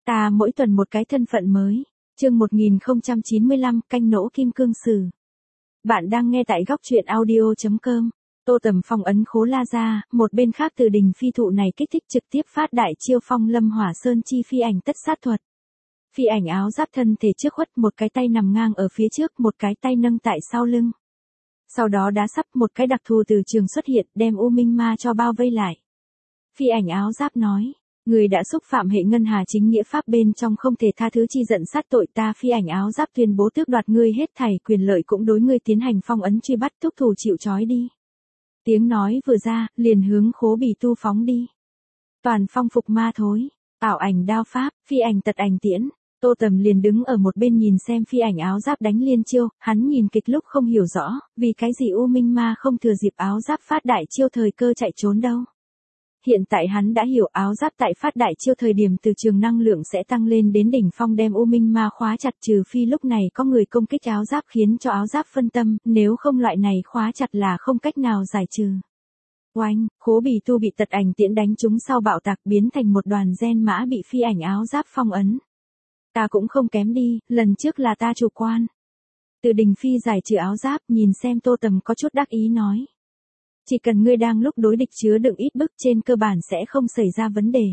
Ta mỗi tuần một cái thân phận mới. Chương 1095, canh nỗ kim cương sử. Bạn đang nghe tại góc truyện audio.com. Tô Tầm phong ấn Khố La ra, một bên khác Từ Đình phi thụ này kích thích trực tiếp phát đại chiêu phong lâm hỏa sơn chi phi ảnh tất sát thuật. Phi ảnh áo giáp thân thể trước khuất, một cái tay nằm ngang ở phía trước, một cái tay nâng tại sau lưng. Sau đó đá sắp, một cái đặc thù từ trường xuất hiện, đem U Minh Ma cho bao vây lại. Phi ảnh áo giáp nói: Người đã xúc phạm hệ ngân hà chính nghĩa pháp bên trong không thể tha thứ chi giận sát tội ta. Phi ảnh áo giáp tuyên bố tước đoạt ngươi hết thảy quyền lợi, cũng đối ngươi tiến hành phong ấn truy bắt, thúc thủ chịu trói đi. Tiếng nói vừa ra, liền hướng Khố Bì Tu phóng đi. Toàn phong phục ma thối, ảo ảnh đao pháp, phi ảnh tật ảnh tiễn. Tô Tầm liền đứng ở một bên nhìn xem phi ảnh áo giáp đánh liên chiêu, hắn nhìn kịch lúc không hiểu rõ, vì cái gì U Minh Ma không thừa dịp áo giáp phát đại chiêu thời cơ chạy trốn đâu. Hiện tại hắn đã hiểu áo giáp tại phát đại chiêu thời điểm từ trường năng lượng sẽ tăng lên đến đỉnh phong đem U Minh Ma khóa chặt, trừ phi lúc này có người công kích áo giáp khiến cho áo giáp phân tâm, nếu không loại này khóa chặt là không cách nào giải trừ. Oanh, Khố Bì Tu bị tật ảnh tiễn đánh trúng sau bạo tạc biến thành một đoàn gen mã bị phi ảnh áo giáp phong ấn. Ta cũng không kém đi, lần trước là ta chủ quan. Từ Đình phi giải trừ áo giáp, nhìn xem Tô Tầm có chút đắc ý nói. Chỉ cần ngươi đang lúc đối địch chứa đựng ít bức, trên cơ bản sẽ không xảy ra vấn đề.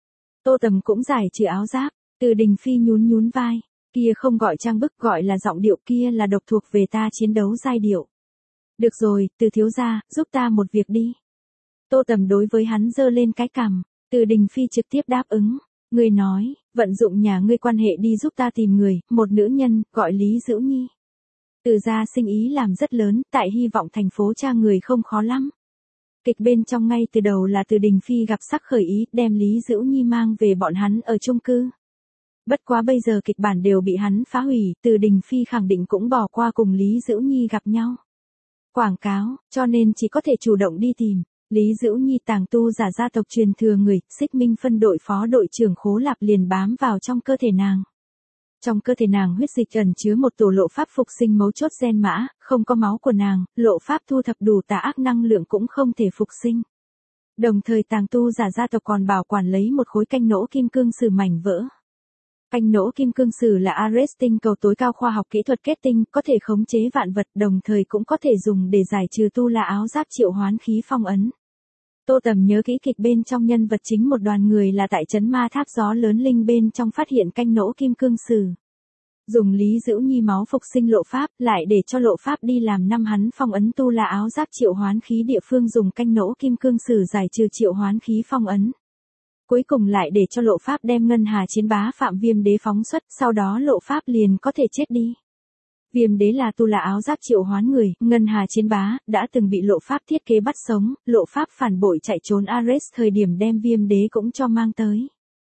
Tô Tầm cũng giải trừ áo giáp. Từ Đình phi nhún nhún vai. Kia không gọi trang bức, gọi là giọng điệu, kia là độc thuộc về ta chiến đấu giai điệu. Được rồi, Từ thiếu gia, giúp ta một việc đi. Tô Tầm đối với hắn giơ lên cái cằm. Từ Đình phi trực tiếp đáp ứng. Ngươi nói, vận dụng nhà ngươi quan hệ đi giúp ta tìm người, một nữ nhân, gọi Lý Dữ Nhi. Từ gia sinh ý làm rất lớn, tại hy vọng thành phố tra người không khó lắm. Kịch bên trong ngay từ đầu là Từ Đình phi gặp sắc khởi ý, đem Lý Dữ Nhi mang về bọn hắn ở chung cư. Bất quá bây giờ kịch bản đều bị hắn phá hủy, Từ Đình phi khẳng định cũng bỏ qua cùng Lý Dữ Nhi gặp nhau. Quảng cáo, cho nên chỉ có thể chủ động đi tìm. Lý Dữ Nhi tàng tu giả gia tộc truyền thừa người, Xích Minh phân đội phó đội trưởng Khố Lạp liền bám vào trong cơ thể nàng. Trong cơ thể nàng huyết dịch ẩn chứa một tổ lộ pháp phục sinh mấu chốt gen mã, không có máu của nàng, lộ pháp thu thập đủ tà ác năng lượng cũng không thể phục sinh. Đồng thời tàng tu giả gia tộc còn bảo quản lấy một khối canh nỗ kim cương sử mảnh vỡ. Canh nỗ kim cương sử là Ares tinh cầu tối cao khoa học kỹ thuật kết tinh, có thể khống chế vạn vật, đồng thời cũng có thể dùng để giải trừ tu la áo giáp triệu hoán khí phong ấn. Tô Tầm nhớ kỹ kịch bên trong nhân vật chính một đoàn người là tại trấn ma tháp gió lớn linh bên trong phát hiện canh nỗ kim cương sử. Dùng Lý Dữ Nhi máu phục sinh lộ pháp, lại để cho lộ pháp đi làm năm hắn phong ấn tu la áo giáp triệu hoán khí địa phương dùng canh nỗ kim cương sử giải trừ triệu hoán khí phong ấn. Cuối cùng lại để cho lộ pháp đem ngân hà chiến bá Phạm Viêm Đế phóng xuất, sau đó lộ pháp liền có thể chết đi. Viêm Đế là tu la áo giáp triệu hoán người, ngân hà chiến bá, đã từng bị lộ pháp thiết kế bắt sống, lộ pháp phản bội chạy trốn Ares thời điểm đem Viêm Đế cũng cho mang tới.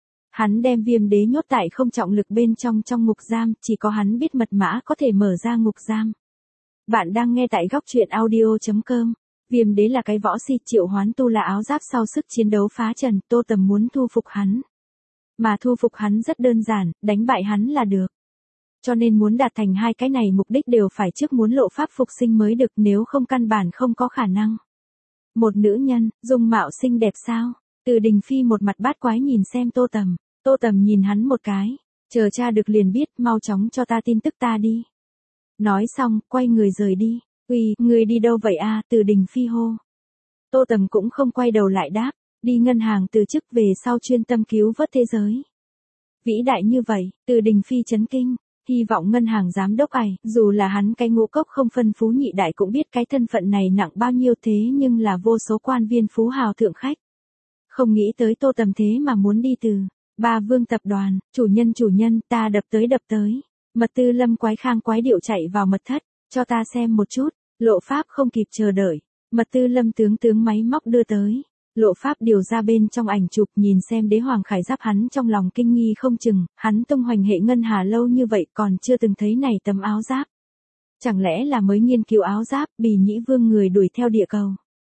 Hắn đem Viêm Đế nhốt tại không trọng lực bên trong ngục giam, chỉ có hắn biết mật mã có thể mở ra ngục giam. Bạn đang nghe tại góc truyện audio.com. Viêm Đế là cái võ si triệu hoán tu la áo giáp sau sức chiến đấu phá trần, Tô Tầm muốn thu phục hắn. Mà thu phục hắn rất đơn giản, đánh bại hắn là được. Cho nên muốn đạt thành hai cái này mục đích đều phải trước muốn lộ pháp phục sinh mới được, nếu không căn bản không có khả năng. Một nữ nhân, dung mạo xinh đẹp sao? Từ Đình phi một mặt bát quái nhìn xem Tô Tầm. Tô Tầm nhìn hắn một cái. Chờ tra được liền biết, mau chóng cho ta tin tức ta đi. Nói xong, quay người rời đi. Uy, người đi đâu vậy a? Từ Đình phi hô. Tô Tầm cũng không quay đầu lại đáp. Đi ngân hàng từ chức về sau chuyên tâm cứu vớt thế giới. Vĩ đại như vậy, Từ Đình phi chấn kinh. Hy vọng ngân hàng giám đốc ải, dù là hắn cái ngũ cốc không phân phú nhị đại cũng biết cái thân phận này nặng bao nhiêu, thế nhưng là vô số quan viên phú hào thượng khách. Không nghĩ tới Tô Tầm thế mà muốn đi từ Ba Vương tập đoàn, chủ nhân, ta đập tới. Mật tư Lâm quái khang quái điệu chạy vào mật thất, cho ta xem một chút, lộ pháp không kịp chờ đợi. Mật tư Lâm tướng máy móc đưa tới. Lộ pháp điều ra bên trong ảnh chụp, nhìn xem đế hoàng khải giáp, hắn trong lòng kinh nghi không chừng, hắn tung hoành hệ ngân hà lâu như vậy còn chưa từng thấy này tấm áo giáp. Chẳng lẽ là mới nghiên cứu áo giáp, Bì Nhĩ Vương người đuổi theo địa cầu.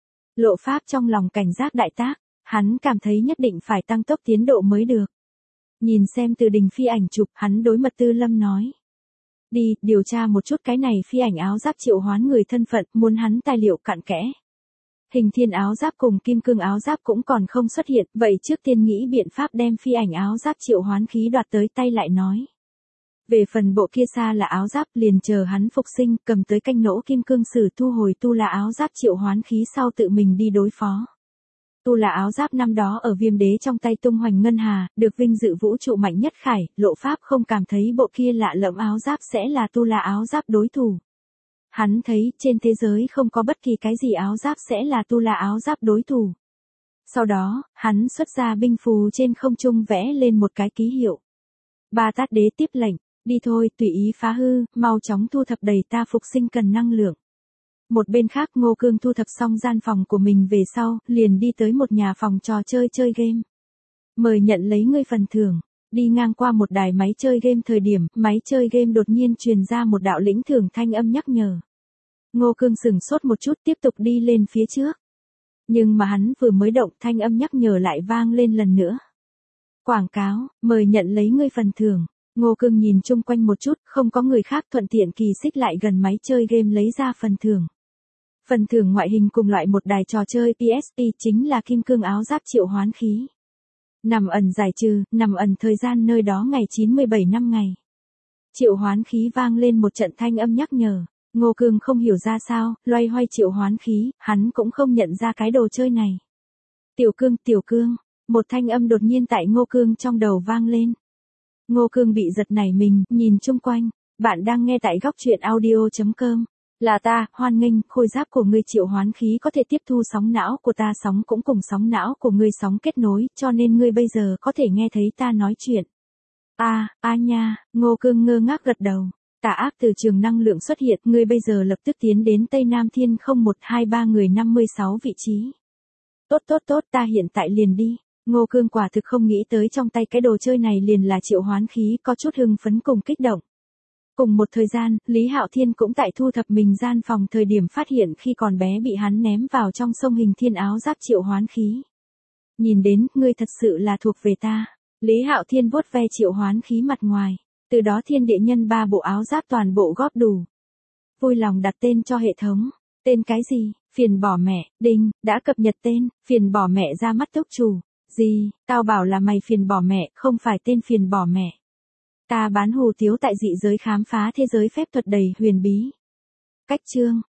Lộ pháp trong lòng cảnh giác đại tác, hắn cảm thấy nhất định phải tăng tốc tiến độ mới được. Nhìn xem Từ Đình phi ảnh chụp, hắn đối Mật tư Lâm nói. Đi, điều tra một chút cái này phi ảnh áo giáp triệu hoán người thân phận, muốn hắn tài liệu cặn kẽ. Hình thiên áo giáp cùng kim cương áo giáp cũng còn không xuất hiện, vậy trước tiên nghĩ biện pháp đem phi ảnh áo giáp triệu hoán khí đoạt tới tay lại nói. Về phần bộ kia xa là áo giáp liền chờ hắn phục sinh, cầm tới canh nỗ kim cương sử thu hồi tu là áo giáp triệu hoán khí sau tự mình đi đối phó. Tu là áo giáp năm đó ở Viêm Đế trong tay tung hoành ngân hà, được vinh dự vũ trụ mạnh nhất khải, Lộ Pháp không cảm thấy bộ kia lạ lẫm áo giáp sẽ là tu là áo giáp đối thủ. Hắn thấy trên thế giới không có bất kỳ cái gì áo giáp sẽ là tu là áo giáp đối thủ. Sau đó, hắn xuất ra binh phù trên không trung vẽ lên một cái ký hiệu. Ba Tát Đế tiếp lệnh, đi thôi tùy ý phá hư, mau chóng thu thập đầy ta phục sinh cần năng lượng. Một bên khác Ngô Cương thu thập xong gian phòng của mình về sau, liền đi tới một nhà phòng trò chơi chơi game. Mời nhận lấy ngươi phần thưởng. Đi ngang qua một đài máy chơi game thời điểm, máy chơi game đột nhiên truyền ra một đạo lĩnh thưởng thanh âm nhắc nhở. Ngô Cương sửng sốt một chút tiếp tục đi lên phía trước. Nhưng mà hắn vừa mới động thanh âm nhắc nhở lại vang lên lần nữa. Quảng cáo, mời nhận lấy ngươi phần thưởng. Ngô Cương nhìn chung quanh một chút, không có người khác thuận tiện kỳ xích lại gần máy chơi game lấy ra phần thưởng. Phần thưởng ngoại hình cùng loại một đài trò chơi PSP chính là kim cương áo giáp triệu hoán khí. Nằm ẩn giải trừ, nằm ẩn thời gian nơi đó ngày 97 năm ngày. Triệu hoán khí vang lên một trận thanh âm nhắc nhở. Ngô Cương không hiểu ra sao, loay hoay triệu hoán khí, hắn cũng không nhận ra cái đồ chơi này. Tiểu Cương, một thanh âm đột nhiên tại Ngô Cương trong đầu vang lên. Ngô Cương bị giật nảy mình, nhìn chung quanh. Bạn đang nghe tại góc truyện audio.com. Là ta, hoan nghênh, khôi giáp của ngươi triệu hoán khí có thể tiếp thu sóng não của ta, sóng cũng cùng sóng não của ngươi sóng kết nối, cho nên ngươi bây giờ có thể nghe thấy ta nói chuyện. Nha, Ngô Cương ngơ ngác gật đầu. Tà ác từ trường năng lượng xuất hiện, ngươi bây giờ lập tức tiến đến Tây Nam Thiên 0123 người 56 vị trí. Tốt, ta hiện tại liền đi. Ngô Cương quả thực không nghĩ tới trong tay cái đồ chơi này liền là triệu hoán khí, có chút hưng phấn cùng kích động. Cùng một thời gian, Lý Hạo Thiên cũng tại thu thập mình gian phòng thời điểm phát hiện khi còn bé bị hắn ném vào trong sông hình thiên áo giáp triệu hoán khí. Nhìn đến, ngươi thật sự là thuộc về ta. Lý Hạo Thiên vuốt ve triệu hoán khí mặt ngoài. Từ đó thiên địa nhân 3 bộ áo giáp toàn bộ góp đủ. Vui lòng đặt tên cho hệ thống. Tên cái gì? Phiền bỏ mẹ, đinh, đã cập nhật tên, phiền bỏ mẹ ra mắt túc chủ. Gì, tao bảo là mày phiền bỏ mẹ, không phải tên phiền bỏ mẹ. Ta bán hủ tiếu tại dị giới khám phá thế giới phép thuật đầy huyền bí. Cách chương,